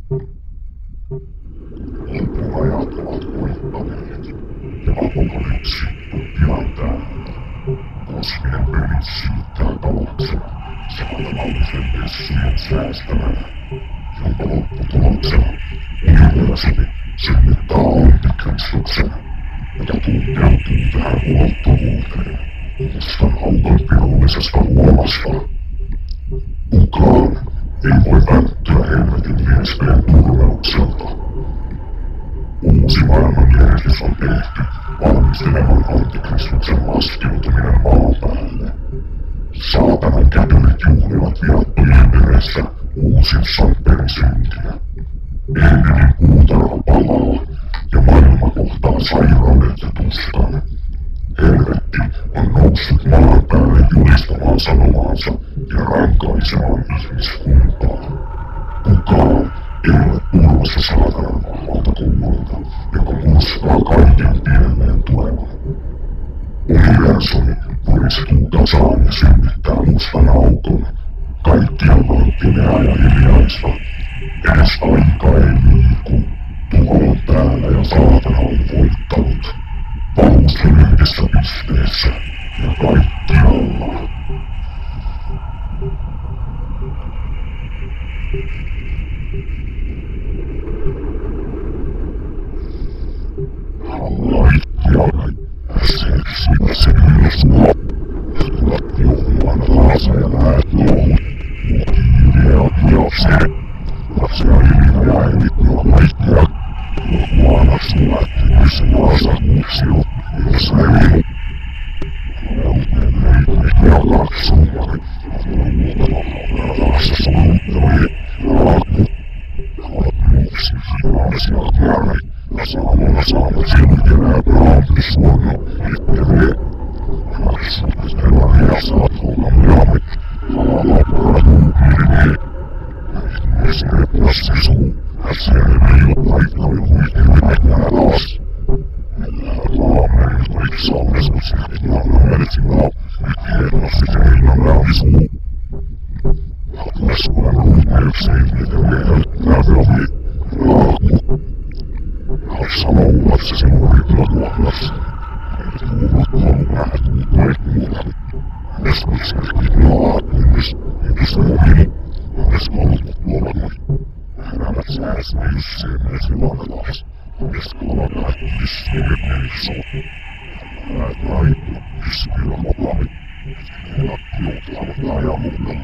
Loppuajat ovat koittaneet ja apokalypsi on pian täällä. Kosminen pöly siittää taloksena samanlaisen pessujen säästämänä, jonka lopputuloksena universumi synnyttää antikristuksen, joka tunkeutuu tähän ulottuvuuteen mustan aukon pirullisesta luomasta. Kukaan ei voi välttyä helvetin liespeen turmeukselta. Uusi maailmanjärjestys on tehty valmistelemaan antikristuksen laskeutuminen maan päälle. Saatanan käpylet juhlivat viattomien veressä uusin Samperin syntiä. Ehdinin puutarha palaa ja maailma kohtaa sairaudet ja tuskan. Helvetti on noussut maan päälle julistamaan sanomaansa ja rankaisemaan ihmiskuntaa. Kukaan ei ole turvassa saatanan vahvalta kummalta, joka murskaa kaiken pieneen tulevan. Universumi puristuu tasaan ja synnyttää mustan aukon. Kaikkialla on pimeää ja hiljaista. Edes aika ei liiku. Tuho on täällä ja saatana on voittanut. Pahuus on yhdessä pisteessä ja kaikkialla. Se kyllä sua. Tulet juhlaan taas ja näet louhut. Hiiliä se. Lapsia hilinä ja elittyä kaikkia. Luona sulet, missä maassa sinut, jos ei. Ja katsomaan. Tässä suuntavi. Muksi asiat jäävät. Samalla saamme silkenää praampisvuonna. Ittere. Katsotaan ja saat huomioon. Alalla paraduukirineen. Ihmiset nassisuu. Selvii paikalla huikirinen taas. Maamme riksaudestus ja merksinaa. Hienosti teidän lähisuu. Atlaskuvan ruumeekseen mitä mieheltää verovi. Raakku. Samalla se nuorilla tuohlas. Kuulut on nähtynyt muuta. Eskuisenkin laatumis. Entistä muhinu. Eskuulut luovatui. Elämät sääsneisseen esivaltaas. Eskuulut nähtyisseen neissuut. Näet naittu. Ispillä mokami. Elät juutlavat ajamulla.